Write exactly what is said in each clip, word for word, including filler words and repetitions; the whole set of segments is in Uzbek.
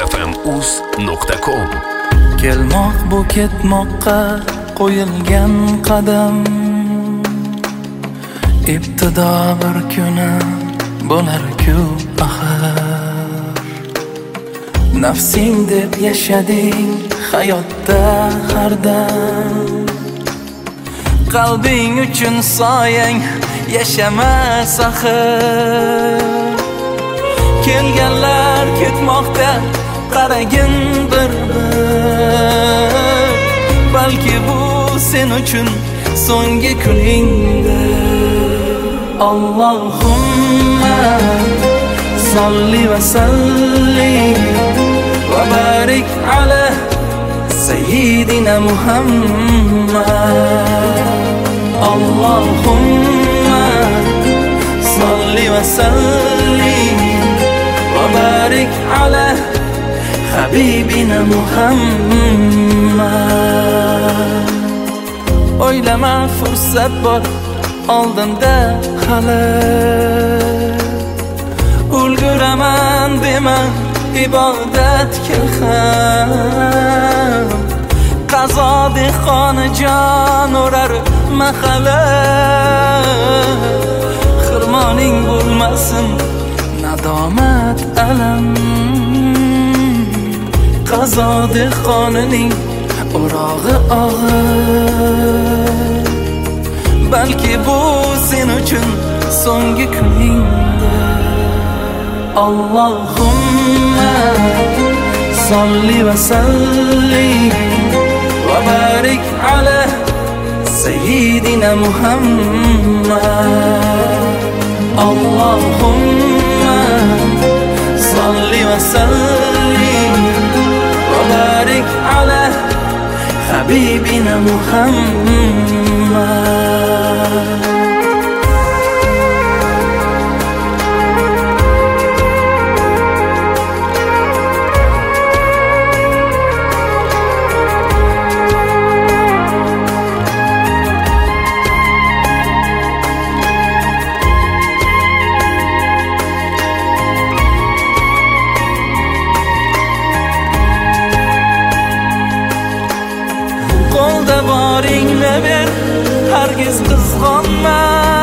muzfm uz nuqta com. Kelmoq bu ketmoqqa qo'yilgan qadam, ibtido bir kuni bo'lar-ku axir. Nafsing deb yashading hayotda hardam, qalbing uchun soyang yashamas axir. Kelganlar ketmoqda, qaragin bir-bir, balki bu sen uchun so'nggi kuningdir. Allohumma salli va sallim va barik ala sayyidina Muhammad. Allohumma salli va sallim va barik ala habibina Muhammad. O'ylama, fursat bor oldinda hali, ulguraman dema ibodatga ham. Qazo dehqoni jon urar mahali, xirmoning bo'lmasin nadomat alam. Qazo dehqonining o'rog'i og'ir, balki bu sen uchun so'nggi kuningdir. Allohumma salli va sallim va barik ala sayyidina Muhammad. Allohumma salli va sallim va barik ala habibina Muhammad. Qo'lda boringni ber, hargiz qizg'onma.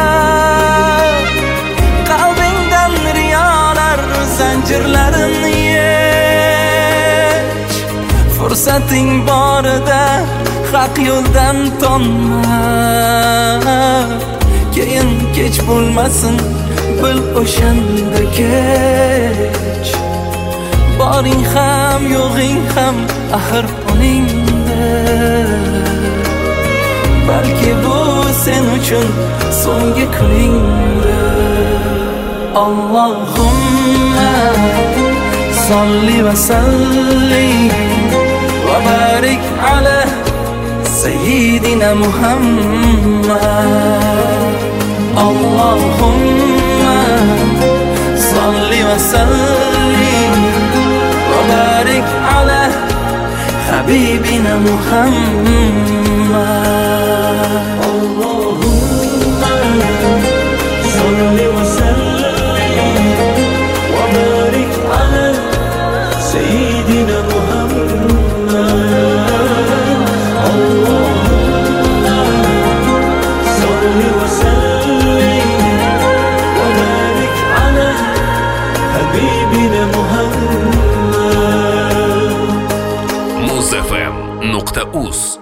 Qalbingdan riyolar zanjirlarini yech. Fursating borida haq yo'ldan tonma. Keyin kech bo'lmasin, bil o'shanda kech. Boring ham yo'g'ing ham axir uningdir, balki bu sen uchun so'nggi kuningdir. Allohumma salli va sallim va barik ala sayyidina Muhammad. Allohumma salli va sallim va barik ala habibina Muhammad. Allahumma salli wa sallim wa barik ala sayyidina Muhammad. Allahumma salli wa sallim wa barik ala habibina Muhammad. muzfm nuqta uz